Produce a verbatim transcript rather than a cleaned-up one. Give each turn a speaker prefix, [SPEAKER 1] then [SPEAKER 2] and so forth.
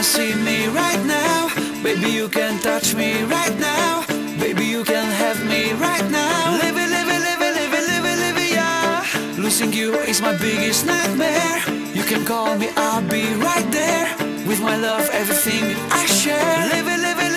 [SPEAKER 1] can see me right now. Baby, you can touch me right now. Baby, you can have me right now. Live it, live it, live it, live it, live it, live it, yeah. Losing you is my biggest nightmare. You can call me, I'll be right there. With my love, everything I share. Live it, live it,